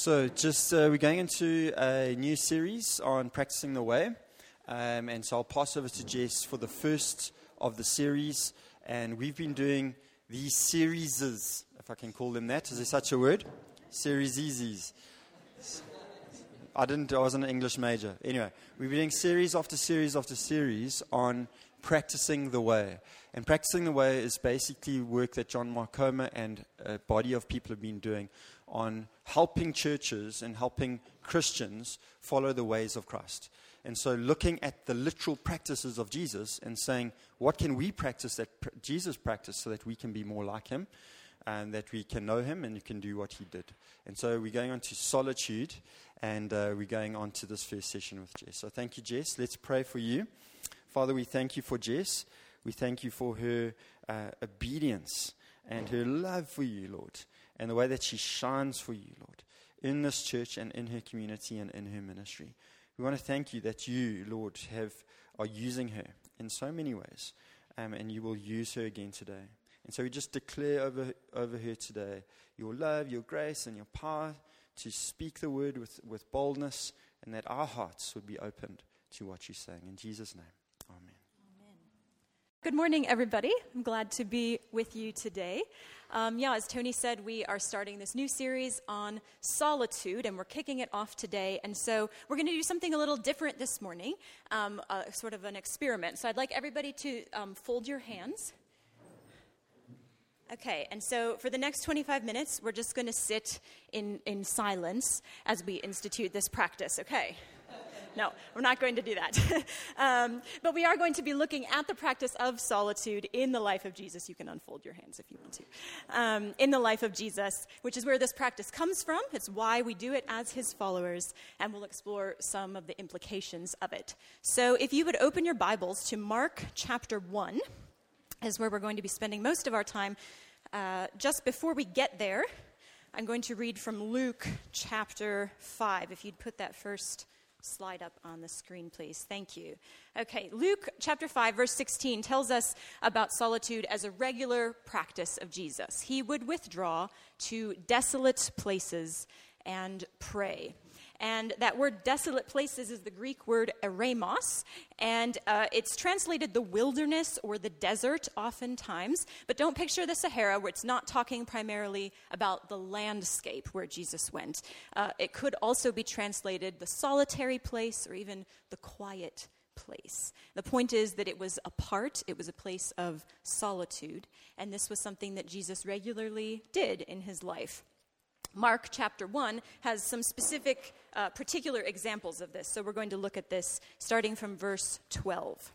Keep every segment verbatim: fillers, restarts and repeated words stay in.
So just uh, we're going into a new series on practicing the way, um, and so I'll pass over to Jess for the first of the series. And we've been doing these series, if I can call them that. Is there such a word? Series. I didn't. I wasn't an English major. Anyway, we've been doing series after series after series on practicing the way. And practicing the way is basically work that John Marcoma and a body of people have been doing on helping churches and helping Christians follow the ways of Christ. And so looking at the literal practices of Jesus and saying, what can we practice that pr- Jesus practiced so that we can be more like him and that we can know him and you can do what he did. And so we're going on to solitude, and uh, we're going on to this first session with Jess. So thank you, Jess. Let's pray for you. Father, we thank you for Jess. We thank you for her uh, obedience and her love for you, Lord, and the way that she shines for you, Lord, in this church and in her community and in her ministry. We want to thank you that you, Lord, have are using her in so many ways, um, and you will use her again today. And so we just declare over, over her today your love, your grace, and your power to speak the word with, with boldness, and that our hearts would be opened to what you're saying. In Jesus' name, amen. Good morning, everybody. I'm glad to be with you today. Um, yeah, as Tony said, we are starting this new series on solitude, and we're kicking it off today. And so we're going to do something a little different this morning, um, uh, sort of an experiment. So I'd like everybody to um, fold your hands. Okay, and so for the next twenty-five minutes, we're just going to sit in, in silence as we institute this practice, okay? No, we're not going to do that. um, but we are going to be looking at the practice of solitude in the life of Jesus. You can unfold your hands if you want to. Um, in the life of Jesus, which is where this practice comes from. It's why we do it as his followers, and we'll explore some of the implications of it. So if you would open your Bibles to Mark chapter one, is where we're going to be spending most of our time. Uh, just before we get there, I'm going to read from Luke chapter five. If you'd put that first slide up on the screen, please. Thank you. Okay, Luke chapter five, verse sixteen tells us about solitude as a regular practice of Jesus. He would withdraw to desolate places and pray. And that word desolate places is the Greek word eremos, and uh, it's translated the wilderness or the desert oftentimes. But don't picture the Sahara, where it's not talking primarily about the landscape where Jesus went. Uh, it could also be translated the solitary place or even the quiet place. The point is that it was apart, it was a place of solitude, and this was something that Jesus regularly did in his life. Mark chapter one has some specific, uh, particular examples of this. So we're going to look at this starting from verse twelve.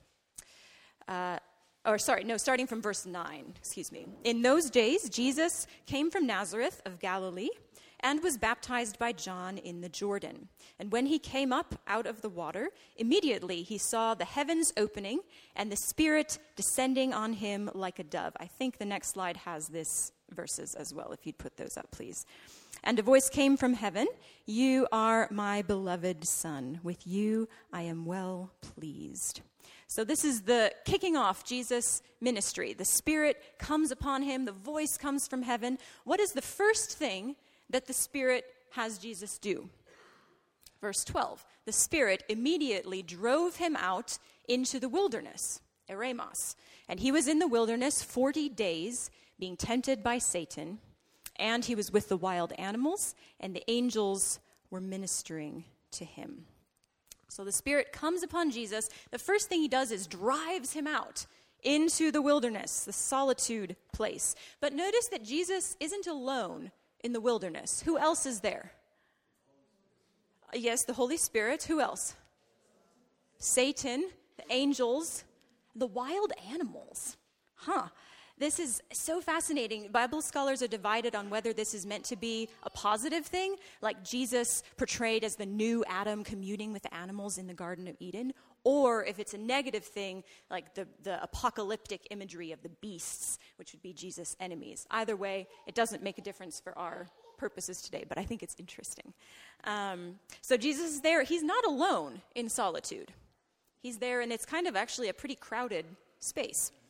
Uh, or sorry, no, starting from verse nine, excuse me. In those days, Jesus came from Nazareth of Galilee and was baptized by John in the Jordan. And when he came up out of the water, immediately he saw the heavens opening and the Spirit descending on him like a dove. I think the next slide has this verses as well, if you'd put those up, please. And a voice came from heaven, "You are my beloved Son. With you I am well pleased." So this is the kicking off Jesus' ministry. The Spirit comes upon him. The voice comes from heaven. What is the first thing that the Spirit has Jesus do? Verse twelve, the Spirit immediately drove him out into the wilderness, eremos. And he was in the wilderness forty days, being tempted by Satan. And he was with the wild animals, and the angels were ministering to him. So the Spirit comes upon Jesus. The first thing he does is drives him out into the wilderness, the solitude place. But notice that Jesus isn't alone in the wilderness. Who else is there? Yes, the Holy Spirit. Who else? Satan, the angels, the wild animals. Huh. This is so fascinating. Bible scholars are divided on whether this is meant to be a positive thing, like Jesus portrayed as the new Adam communing with animals in the Garden of Eden, or if it's a negative thing, like the, the apocalyptic imagery of the beasts, which would be Jesus' enemies. Either way, it doesn't make a difference for our purposes today, but I think it's interesting. Um, so Jesus is there. He's not alone in solitude. He's there, and it's kind of actually a pretty crowded space.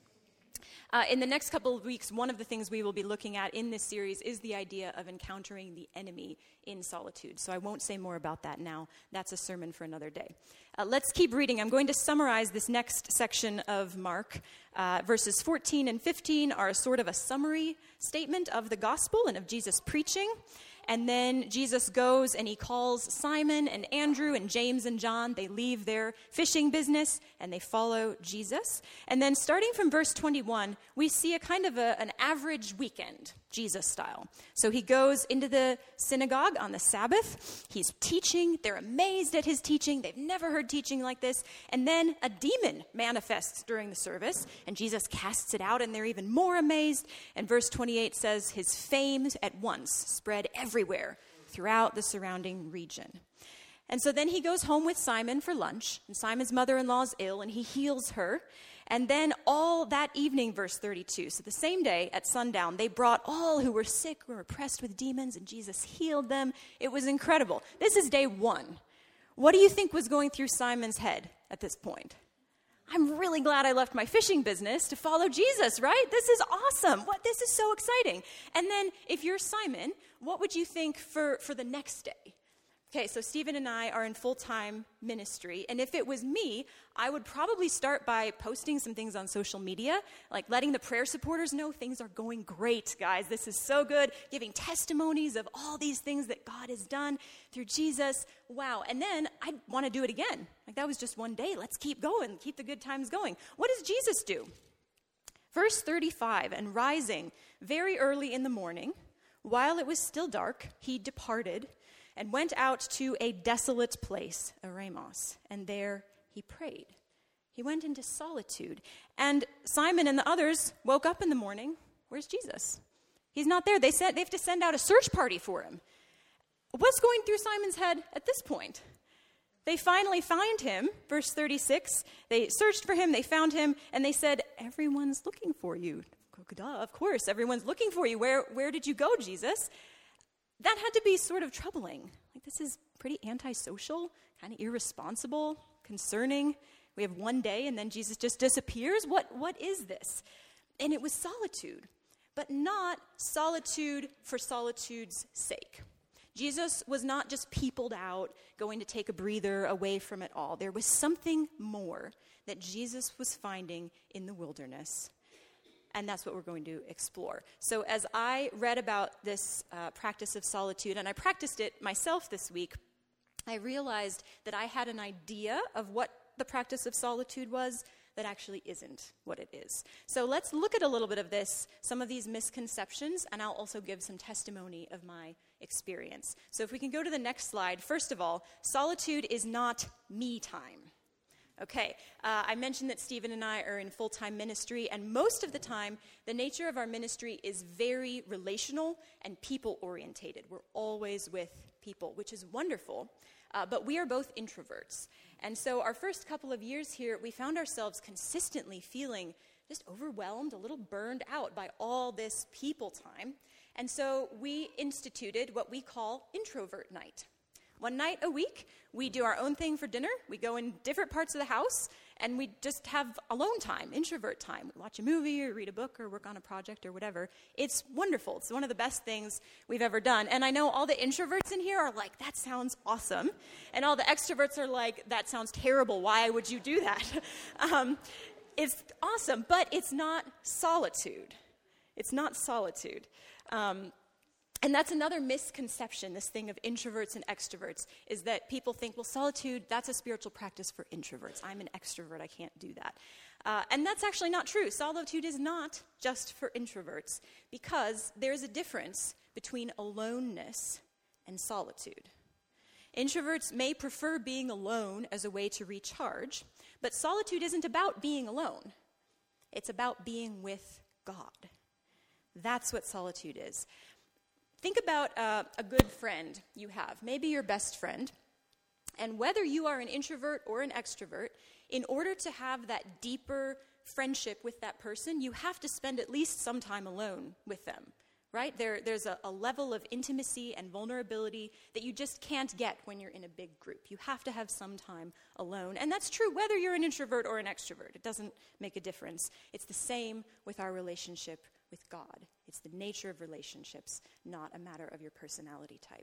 Uh, in the next couple of weeks, one of the things we will be looking at in this series is the idea of encountering the enemy in solitude. So I won't say more about that now. That's a sermon for another day. Uh, let's keep reading. I'm going to summarize this next section of Mark. Uh, verses fourteen and fifteen are a sort of a summary statement of the gospel and of Jesus' preaching. And then Jesus goes and he calls Simon and Andrew and James and John. They leave their fishing business and they follow Jesus. And then starting from verse twenty-one, we see a kind of a, an average weekend, Jesus style. So he goes into the synagogue on the Sabbath. He's teaching. They're amazed at his teaching. They've never heard teaching like this. And then a demon manifests during the service and Jesus casts it out and they're even more amazed. And verse twenty-eight says his fame at once spread everywhere throughout the surrounding region. And so then he goes home with Simon for lunch, and Simon's mother-in-law is ill, and he heals her. And then all that evening, verse thirty-two, so the same day at sundown, they brought all who were sick or oppressed with demons, and Jesus healed them. It was incredible. This is day one. What do you think was going through Simon's head at this point? I'm really glad I left my fishing business to follow Jesus, right? This is awesome. What? This is so exciting. And then if you're Simon, what would you think for, for the next day? Okay, so Stephen and I are in full-time ministry, and if it was me, I would probably start by posting some things on social media, like letting the prayer supporters know things are going great, guys. This is so good, giving testimonies of all these things that God has done through Jesus. Wow, and then I'd want to do it again. Like, that was just one day. Let's keep going, keep the good times going. What does Jesus do? Verse thirty-five, and rising very early in the morning, while it was still dark, he departed and went out to a desolate place, Eremos, and there he prayed. He went into solitude. And Simon and the others woke up in the morning. Where's Jesus? He's not there. They said they have to send out a search party for him. What's going through Simon's head at this point? They finally find him, verse thirty-six. They searched for him, they found him, and they said, everyone's looking for you. Duh, of course, everyone's looking for you. Where, where did you go, Jesus? That had to be sort of troubling. Like, this is pretty antisocial, kind of irresponsible, concerning. We have one day and then Jesus just disappears. What, what is this? And it was solitude, but not solitude for solitude's sake. Jesus was not just peopled out, going to take a breather away from it all. There was something more that Jesus was finding in the wilderness. And that's what we're going to explore. So as I read about this uh, practice of solitude, and I practiced it myself this week, I realized that I had an idea of what the practice of solitude was that actually isn't what it is. So let's look at a little bit of this, some of these misconceptions, and I'll also give some testimony of my experience. So if we can go to the next slide. First of all, solitude is not me time. Okay, uh, I mentioned that Stephen and I are in full-time ministry, and most of the time, the nature of our ministry is very relational and people-orientated. We're always with people, which is wonderful, uh, but we are both introverts. And so our first couple of years here, we found ourselves consistently feeling just overwhelmed, a little burned out by all this people time. And so we instituted what we call introvert night. One night a week, we do our own thing for dinner. We go in different parts of the house, and we just have alone time, introvert time. We watch a movie or read a book or work on a project or whatever. It's wonderful. It's one of the best things we've ever done. And I know all the introverts in here are like, that sounds awesome. And all the extroverts are like, that sounds terrible. Why would you do that? um, it's awesome, but it's not solitude. It's not solitude. Um, And that's another misconception, this thing of introverts and extroverts, is that people think, well, solitude, that's a spiritual practice for introverts. I'm an extrovert, I can't do that. Uh, and that's actually not true. Solitude is not just for introverts, because there's a difference between aloneness and solitude. Introverts may prefer being alone as a way to recharge, but solitude isn't about being alone. It's about being with God. That's what solitude is. Think about uh, a good friend you have, maybe your best friend, and whether you are an introvert or an extrovert, in order to have that deeper friendship with that person, you have to spend at least some time alone with them, right? There, there's a, a level of intimacy and vulnerability that you just can't get when you're in a big group. You have to have some time alone. And that's true whether you're an introvert or an extrovert. It doesn't make a difference. It's the same with our relationship with God. It's the nature of relationships, not a matter of your personality type.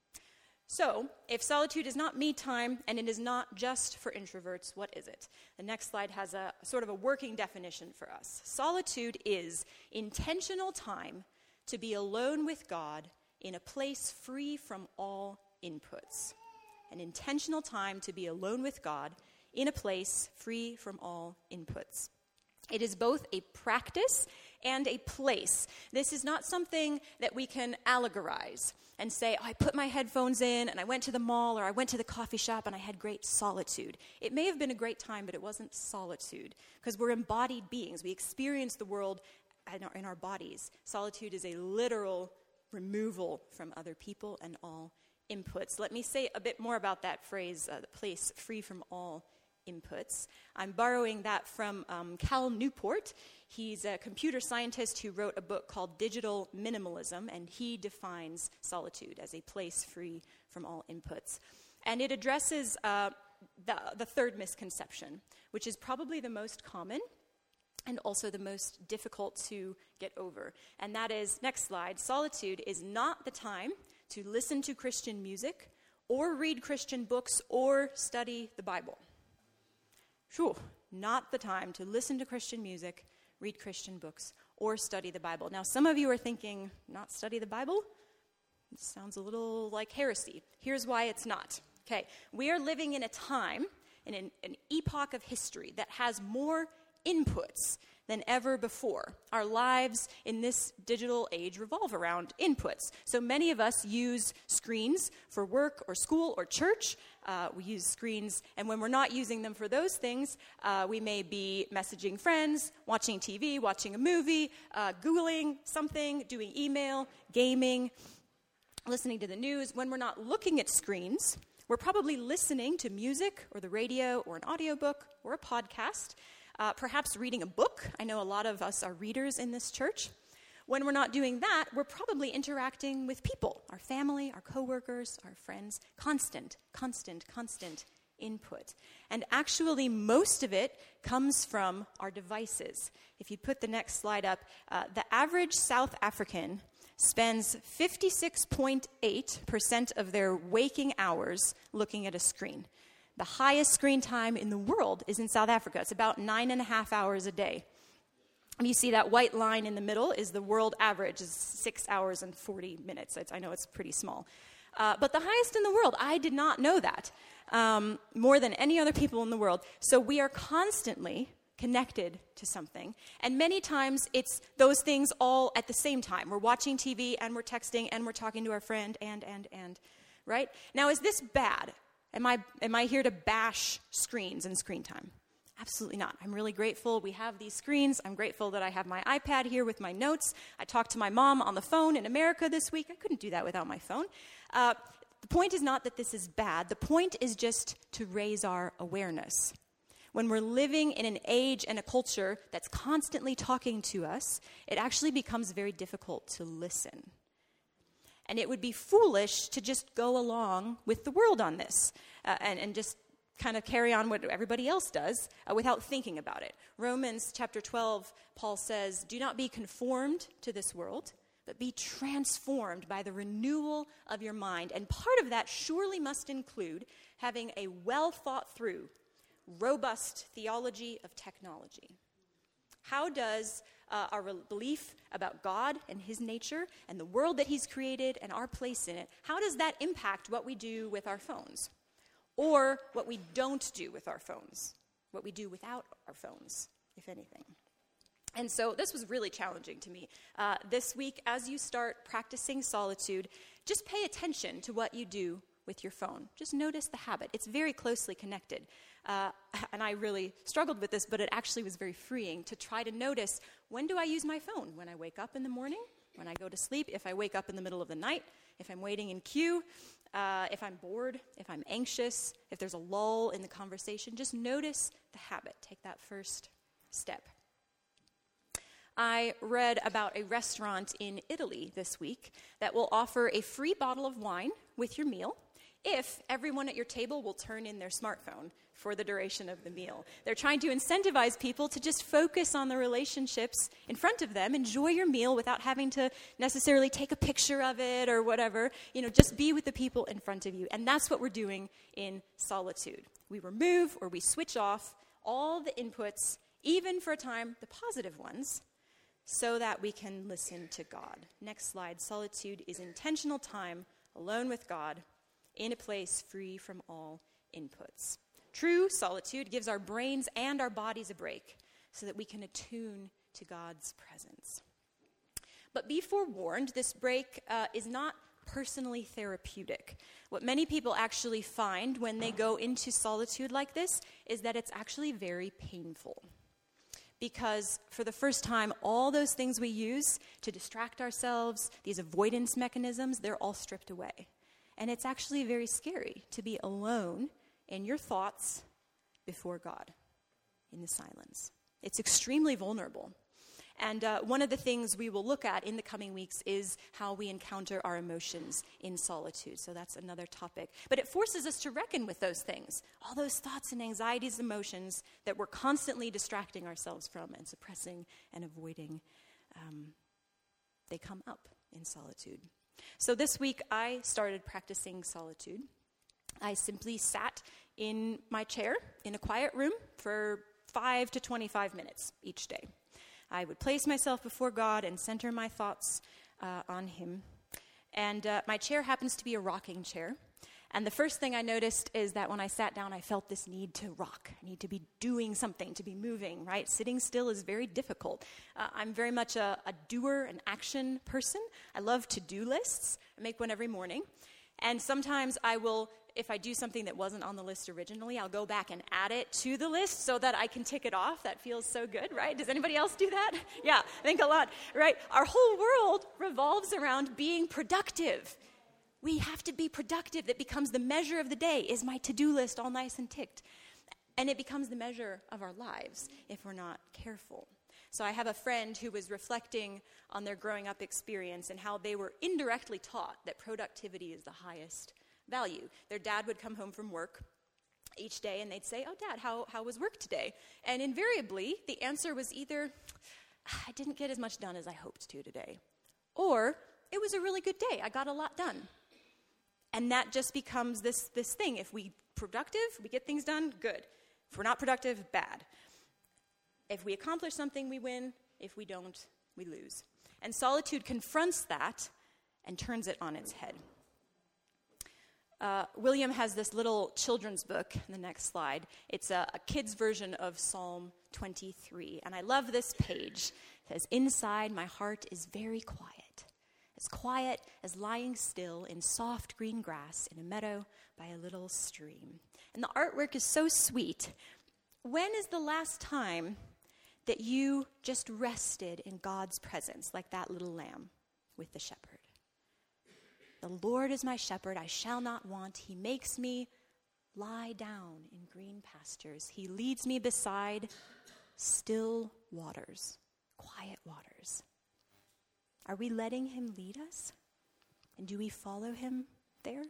So, if solitude is not me time and it is not just for introverts, what is it? The next slide has a sort of a working definition for us. Solitude is intentional time to be alone with God in a place free from all inputs. An intentional time to be alone with God in a place free from all inputs. It is both a practice and a place. This is not something that we can allegorize and say, oh, I put my headphones in and I went to the mall or I went to the coffee shop and I had great solitude. It may have been a great time, but it wasn't solitude because we're embodied beings. We experience the world in our, in our bodies. Solitude is a literal removal from other people and all inputs. Let me say a bit more about that phrase, uh, the place free from all inputs. I'm borrowing that from um, Cal Newport. He's a computer scientist who wrote a book called Digital Minimalism, and he defines solitude as a place free from all inputs. And it addresses uh, the, the third misconception, which is probably the most common and also the most difficult to get over. And that is, next slide, solitude is not the time to listen to Christian music or read Christian books or study the Bible. Whew, not the time to listen to Christian music, read Christian books, or study the Bible. Now, some of you are thinking, not study the Bible? It sounds a little like heresy. Here's why it's not. Okay, we are living in a time, in an, an epoch of history that has more inputs than ever before. Our lives in this digital age revolve around inputs. So many of us use screens for work or school or church. Uh, we use screens, and when we're not using them for those things, uh, we may be messaging friends, watching T V, watching a movie, uh, Googling something, doing email, gaming, listening to the news. When we're not looking at screens, we're probably listening to music or the radio or an audiobook or a podcast. Uh, perhaps reading a book. I know a lot of us are readers in this church. When we're not doing that, we're probably interacting with people, our family, our coworkers, our friends. Constant, constant, constant input. And actually, most of it comes from our devices. If you put the next slide up, uh, the average South African spends fifty-six point eight percent of their waking hours looking at a screen. The highest screen time in the world is in South Africa. It's about nine and a half hours a day. And you see that white line in the middle is the world average, is six hours and forty minutes. It's, I know it's pretty small. Uh, but the highest in the world, I did not know that, um, more than any other people in the world. So we are constantly connected to something. And many times it's those things all at the same time. We're watching T V and we're texting and we're talking to our friend and, and, and, right? Now, is this bad? Am I am I here to bash screens and screen time? Absolutely not. I'm really grateful we have these screens. I'm grateful that I have my iPad here with my notes. I talked to my mom on the phone in America this week. I couldn't do that without my phone. Uh, the point is not that this is bad. The point is just to raise our awareness. When we're living in an age and a culture that's constantly talking to us, it actually becomes very difficult to listen. And it would be foolish to just go along with the world on this uh, and, and just kind of carry on what everybody else does uh, without thinking about it. Romans chapter twelve, Paul says, do not be conformed to this world, but be transformed by the renewal of your mind. And part of that surely must include having a well thought through, robust theology of technology. How does uh, our re- belief about God and his nature and the world that he's created and our place in it, how does that impact what we do with our phones? Or what we don't do with our phones, what we do without our phones, if anything. And so this was really challenging to me. Uh, this week, as you start practicing solitude, just pay attention to what you do with your phone. Just notice the habit. It's very closely connected. Uh, and I really struggled with this, but it actually was very freeing to try to notice, when do I use my phone? When I wake up in the morning, when I go to sleep, if I wake up in the middle of the night, if I'm waiting in queue, uh, if I'm bored, if I'm anxious, if there's a lull in the conversation. Just notice the habit. Take that first step. I read about a restaurant in Italy this week that will offer a free bottle of wine with your meal if everyone at your table will turn in their smartphone for the duration of the meal. They're trying to incentivize people to just focus on the relationships in front of them, enjoy your meal without having to necessarily take a picture of it or whatever. You know, just be with the people in front of you. And that's what we're doing in Solitude. We remove or we switch off all the inputs, even for a time, the positive ones, so that we can listen to God. Next slide. Solitude is intentional time alone with God in a place free from all inputs. True solitude gives our brains and our bodies a break so that we can attune to God's presence. But be forewarned, this break uh, is not personally therapeutic. What many people actually find when they go into solitude like this is that it's actually very painful. Because for the first time, all those things we use to distract ourselves, these avoidance mechanisms, they're all stripped away. And it's actually very scary to be alone in your thoughts before God, in the silence. It's extremely vulnerable. And uh, one of the things we will look at in the coming weeks is how we encounter our emotions in solitude. So that's another topic. But it forces us to reckon with those things, all those thoughts and anxieties, emotions that we're constantly distracting ourselves from and suppressing and avoiding. Um, they come up in solitude. So this week I started practicing solitude. I simply sat in my chair in a quiet room for five to twenty-five minutes each day. I would place myself before God and center my thoughts uh, on Him. And uh, my chair happens to be a rocking chair. And the first thing I noticed is that when I sat down, I felt this need to rock. I need to be doing something, to be moving, right? Sitting still is very difficult. Uh, I'm very much a, a doer, an action person. I love to-do lists. I make one every morning. And sometimes I will, if I do something that wasn't on the list originally, I'll go back and add it to the list so that I can tick it off. That feels so good, right? Does anybody else do that? Yeah, I think a lot, right? Our whole world revolves around being productive. We have to be productive. That becomes the measure of the day. Is my to-do list all nice and ticked? And it becomes the measure of our lives if we're not careful. So I have a friend who was reflecting on their growing up experience and how they were indirectly taught that productivity is the highest value. Their dad would come home from work each day and they'd say, "Oh, Dad, how, how was work today?" And invariably, the answer was either, "I didn't get as much done as I hoped to today," or, "It was a really good day. I got a lot done." And that just becomes this, this thing. If we're productive, we get things done, good. If we're not productive, bad. If we accomplish something, we win. If we don't, we lose. And solitude confronts that and turns it on its head. Uh, William has this little children's book, in the next slide. It's a, a kid's version of Psalm twenty-three. And I love this page. It says, "Inside my heart is very quiet, as quiet as lying still in soft green grass in a meadow by a little stream." And the artwork is so sweet. When is the last time that you just rested in God's presence like that little lamb with the shepherd? "The Lord is my shepherd, I shall not want. He makes me lie down in green pastures. He leads me beside still waters," quiet waters. Are we letting Him lead us? And do we follow Him there?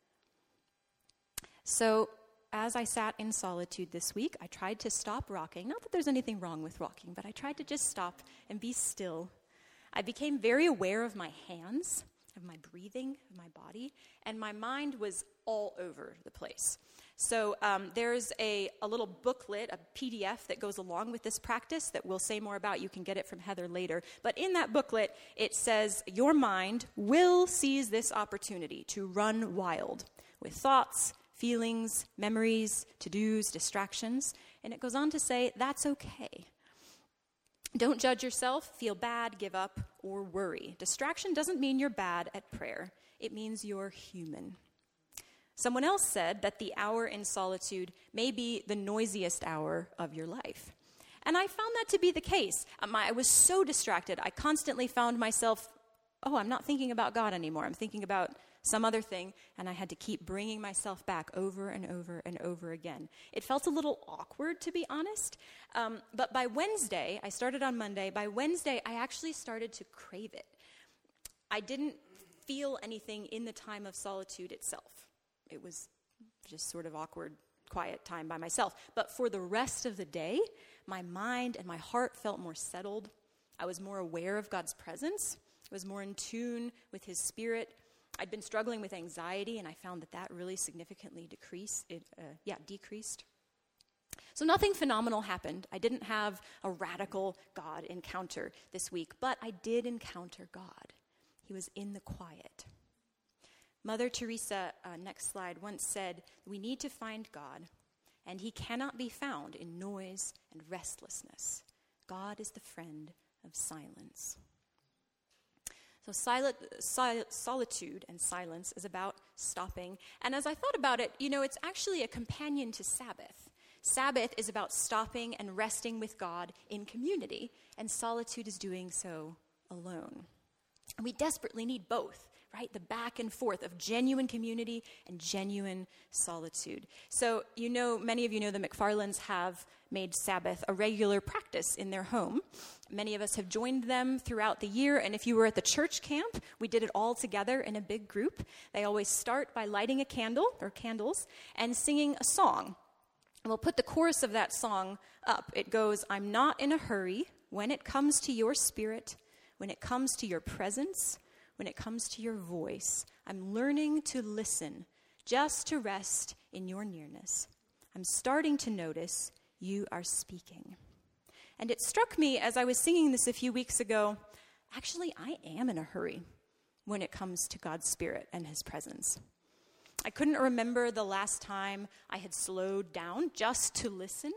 So, as I sat in solitude this week, I tried to stop rocking. Not that there's anything wrong with rocking, but I tried to just stop and be still. I became very aware of my hands, of my breathing, of my body, and my mind was all over the place. So um, there's a, a little booklet, a P D F that goes along with this practice that we'll say more about. You can get it from Heather later. But in that booklet, it says, your mind will seize this opportunity to run wild with thoughts, feelings, memories, to-dos, distractions. And it goes on to say, that's okay. Don't judge yourself, feel bad, give up, or worry. Distraction doesn't mean you're bad at prayer. It means you're human. Someone else said that the hour in solitude may be the noisiest hour of your life. And I found that to be the case. Um, I was so distracted. I constantly found myself oh, I'm not thinking about God anymore. I'm thinking about some other thing, and I had to keep bringing myself back over and over and over again. It felt a little awkward, to be honest, um, but by Wednesday, I started on Monday, by Wednesday, I actually started to crave it. I didn't feel anything in the time of solitude itself. It was just sort of awkward, quiet time by myself. But for the rest of the day, my mind and my heart felt more settled. I was more aware of God's presence. I was more in tune with his spirit. I'd been struggling with anxiety, and I found that that really significantly decreased. It, uh, yeah, decreased. So nothing phenomenal happened. I didn't have a radical God encounter this week, but I did encounter God. He was in the quiet. Mother Teresa, uh, next slide, once said, we need to find God, and he cannot be found in noise and restlessness. God is the friend of silence. So sil- sil- solitude and silence is about stopping. And as I thought about it, you know, it's actually a companion to Sabbath. Sabbath is about stopping and resting with God in community, and solitude is doing so alone. And we desperately need both, right? The back and forth of genuine community and genuine solitude. So, you know, many of you know the McFarlands have made Sabbath a regular practice in their home. Many of us have joined them throughout the year, and if you were at the church camp, we did it all together in a big group. They always start by lighting a candle, or candles, and singing a song. And we'll put the chorus of that song up. It goes, I'm not in a hurry when it comes to your spirit, when it comes to your presence, when it comes to your voice. I'm learning to listen, just to rest in your nearness. I'm starting to notice you are speaking. And it struck me as I was singing this a few weeks ago, actually, I am in a hurry when it comes to God's Spirit and his presence. I couldn't remember the last time I had slowed down just to listen.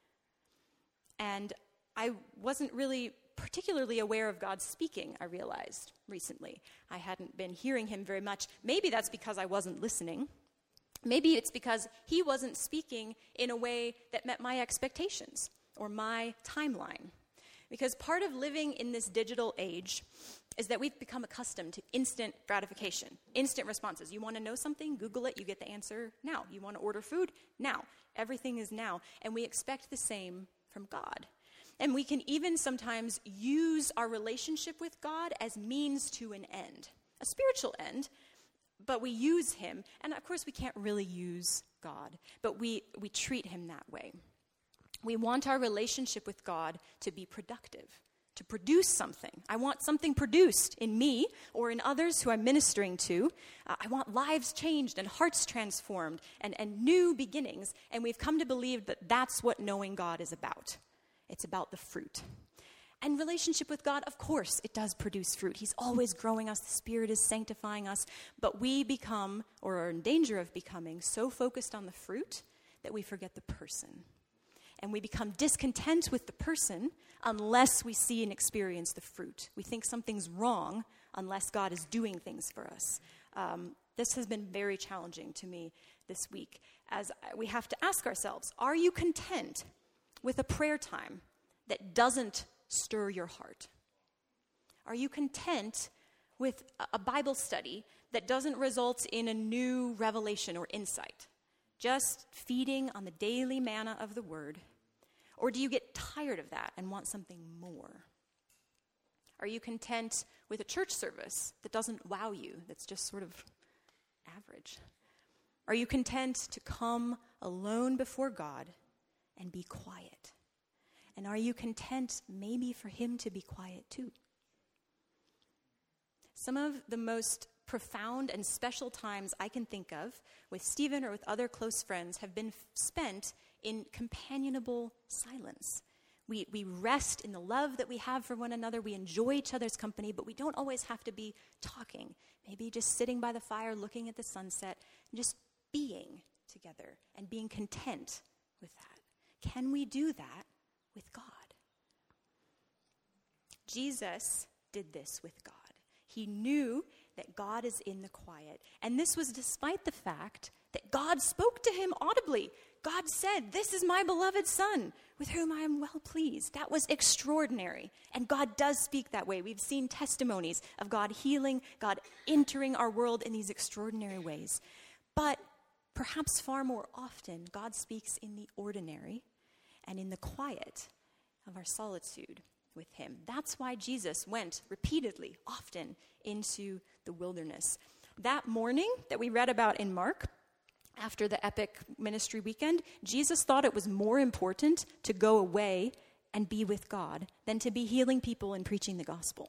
And I wasn't really particularly aware of God speaking, I realized recently. I hadn't been hearing him very much. Maybe that's because I wasn't listening. Maybe it's because he wasn't speaking in a way that met my expectations or my timeline. Because part of living in this digital age is that we've become accustomed to instant gratification, instant responses. You want to know something? Google it. You get the answer now. You want to order food? Now. Everything is now. And we expect the same from God. And we can even sometimes use our relationship with God as means to an end, a spiritual end, but we use him. And of course, we can't really use God, but we, we treat him that way. We want our relationship with God to be productive, to produce something. I want something produced in me or in others who I'm ministering to. Uh, I want lives changed and hearts transformed and, and new beginnings. And we've come to believe that that's what knowing God is about. It's about the fruit. And relationship with God, of course, it does produce fruit. He's always growing us. The Spirit is sanctifying us. But we become, or are in danger of becoming, so focused on the fruit that we forget the person. And we become discontent with the person unless we see and experience the fruit. We think something's wrong unless God is doing things for us. Um, this has been very challenging to me this week, as we have to ask ourselves, are you content with a prayer time that doesn't stir your heart? Are you content with a Bible study that doesn't result in a new revelation or insight? Just feeding on the daily manna of the Word? Or do you get tired of that and want something more? Are you content with a church service that doesn't wow you, that's just sort of average? Are you content to come alone before God and be quiet? And are you content maybe for him to be quiet too? Some of the most profound and special times I can think of with Stephen or with other close friends have been f- spent in companionable silence. We, we rest in the love that we have for one another. We enjoy each other's company, but we don't always have to be talking. Maybe just sitting by the fire, looking at the sunset, and just being together and being content with that. Can we do that with God? Jesus did this with God. He knew that God is in the quiet. And this was despite the fact that God spoke to him audibly. God said, "This is my beloved Son, with whom I am well pleased." That was extraordinary. And God does speak that way. We've seen testimonies of God healing, God entering our world in these extraordinary ways. But perhaps far more often, God speaks in the ordinary and in the quiet of our solitude with him. That's why Jesus went repeatedly, often, into the wilderness. That morning that we read about in Mark, after the epic ministry weekend, Jesus thought it was more important to go away and be with God than to be healing people and preaching the gospel.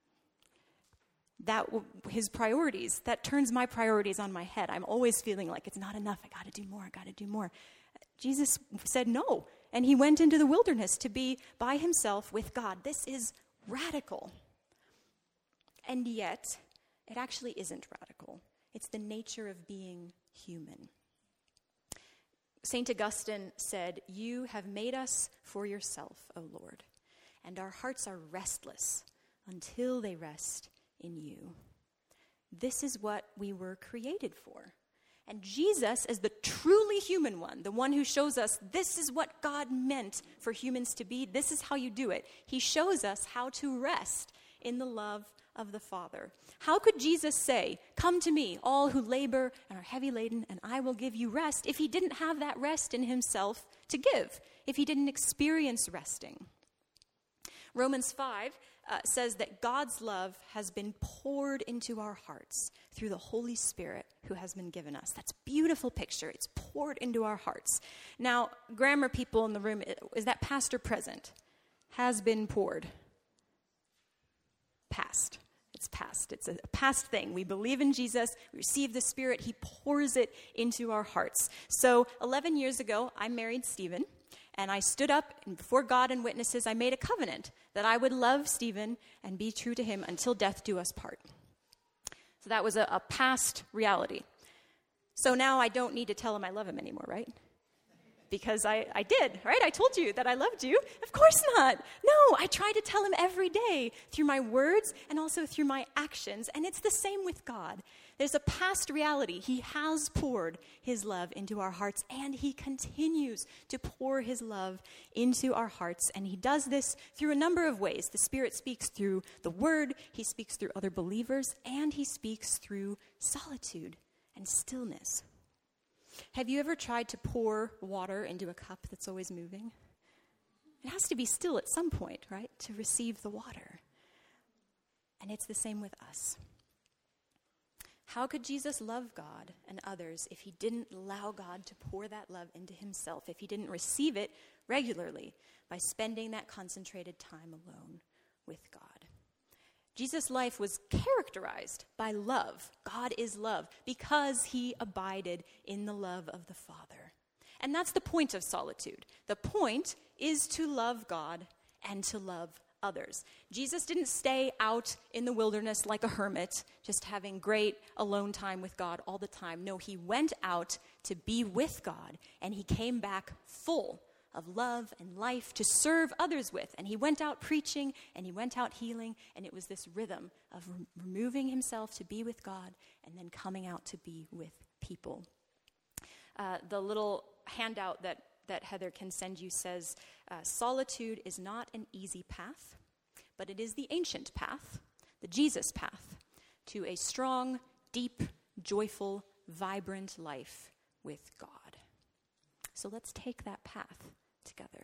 That his priorities, that turns my priorities on my head. I'm always feeling like it's not enough. I got to do more. I got to do more. Jesus said no, and he went into the wilderness to be by himself with God. This is radical. And yet, it actually isn't radical. It's the nature of being human. Saint Augustine said, "You have made us for yourself, O Lord, and our hearts are restless until they rest in you." This is what we were created for. And Jesus, as the truly human one, the one who shows us this is what God meant for humans to be, this is how you do it. He shows us how to rest in the love of the Father. How could Jesus say, "Come to me, all who labor and are heavy laden, and I will give you rest," if he didn't have that rest in himself to give, if he didn't experience resting? Romans five uh, says that God's love has been poured into our hearts through the Holy Spirit who has been given us. That's a beautiful picture. It's poured into our hearts. Now, grammar people in the room, is that past or present? Has been poured. Past. It's past. It's a past thing. We believe in Jesus. We receive the Spirit. He pours it into our hearts. So eleven years ago, I married Stephen, and I stood up, and before God and witnesses, I made a covenant that I would love Stephen and be true to him until death do us part. So that was a, a past reality. So now I don't need to tell him I love him anymore, right? Because I, I did, right? I told you that I loved you. Of course not. No, I try to tell him every day through my words and also through my actions. And it's the same with God. There's a past reality. He has poured his love into our hearts, and he continues to pour his love into our hearts. And he does this through a number of ways. The Spirit speaks through the word, he speaks through other believers, and he speaks through solitude and stillness. Have you ever tried to pour water into a cup that's always moving? It has to be still at some point, right, to receive the water. And it's the same with us. How could Jesus love God and others if he didn't allow God to pour that love into himself, if he didn't receive it regularly by spending that concentrated time alone with God? Jesus' life was characterized by love. God is love because he abided in the love of the Father. And that's the point of solitude. The point is to love God and to love others. Jesus didn't stay out in the wilderness like a hermit, just having great alone time with God all the time. No, he went out to be with God, and he came back full of love and life to serve others with. And he went out preaching, and he went out healing, and it was this rhythm of re- removing himself to be with God and then coming out to be with people. Uh, the little handout that, that Heather can send you says, uh, solitude is not an easy path, but it is the ancient path, the Jesus path, to a strong, deep, joyful, vibrant life with God. So let's take that path together.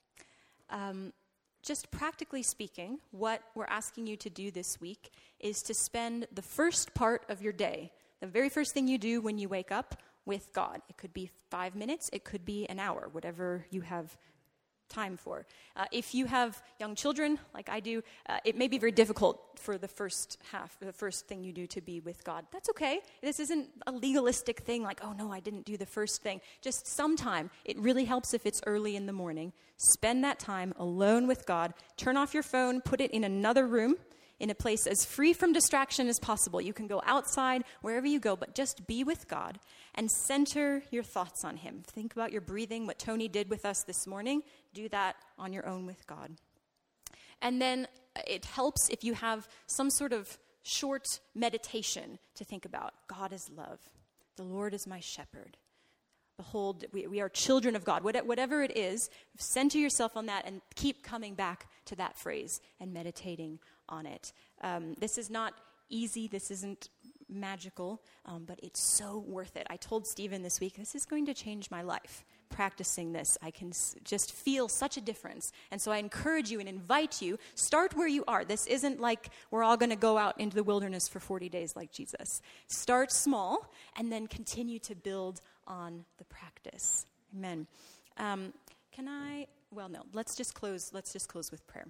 Um, just practically speaking, what we're asking you to do this week is to spend the first part of your day, the very first thing you do when you wake up, with God. It could be five minutes, it could be an hour, whatever you have time for. Uh, if you have young children, like I do, uh, it may be very difficult for the first half, the first thing you do to be with God. That's okay. This isn't a legalistic thing like, oh no, I didn't do the first thing. Just sometime. It really helps if it's early in the morning. Spend that time alone with God. Turn off your phone, put it in another room, in a place as free from distraction as possible. You can go outside, wherever you go, but just be with God and center your thoughts on him. Think about your breathing, what Tony did with us this morning. Do that on your own with God. And then it helps if you have some sort of short meditation to think about. God is love. The Lord is my shepherd. Behold, we, we are children of God. What, whatever it is, center yourself on that and keep coming back to that phrase and meditating on it. Um, this is not easy. This isn't magical, um, but it's so worth it. I told Stephen this week, this is going to change my life. Practicing this, I can s- just feel such a difference. And so I encourage you and invite you, start where you are. This isn't like we're all going to go out into the wilderness for forty days like Jesus. Start small and then continue to build on the practice. Amen. Um, can I, well, no, let's just close, let's just close with prayer.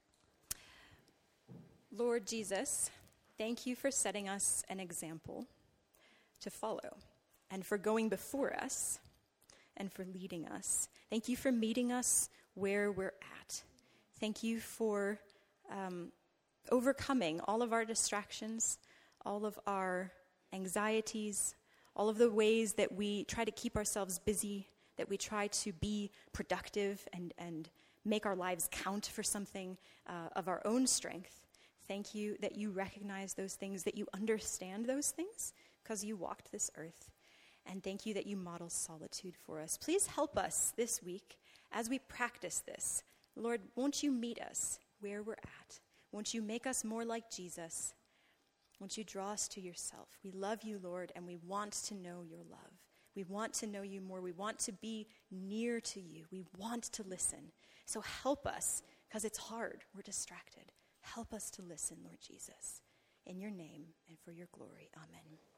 Lord Jesus, thank you for setting us an example to follow and for going before us and for leading us. Thank you for meeting us where we're at. Thank you for um, overcoming all of our distractions, all of our anxieties, all of the ways that we try to keep ourselves busy, that we try to be productive and, and make our lives count for something uh, of our own strength. Thank you that you recognize those things, that you understand those things because you walked this earth. And thank you that you model solitude for us. Please help us this week as we practice this. Lord, won't you meet us where we're at? Won't you make us more like Jesus? Won't you draw us to yourself? We love you, Lord, and we want to know your love. We want to know you more. We want to be near to you. We want to listen. So help us, because it's hard. We're distracted. Help us to listen, Lord Jesus. In your name and for your glory. Amen.